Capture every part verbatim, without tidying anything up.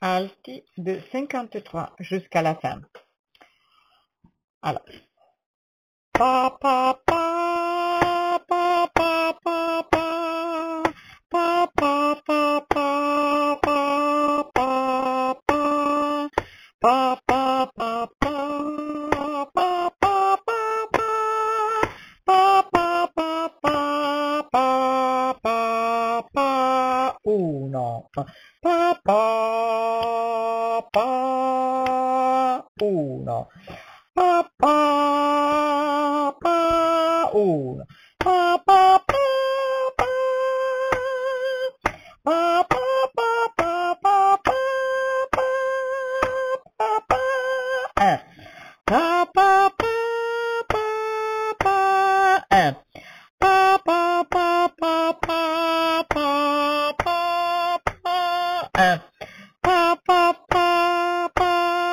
alti de cinquante-trois jusqu'à la fin. Alors, pa pa pa pa pa pa pa pa pa pa pa pa pa pa pa pa pa uno pa pa pa uno pa pa pa uno pa pa pa pa pa pa pa pa pa pa eh pa pa pa pa pa eh pa pa pa pa pa pa pa pa eh pa pa pa pa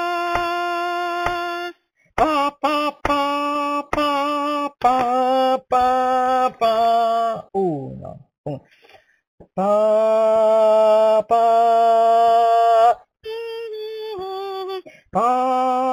pa pa pa pa pa pa pa uno un pa pa pa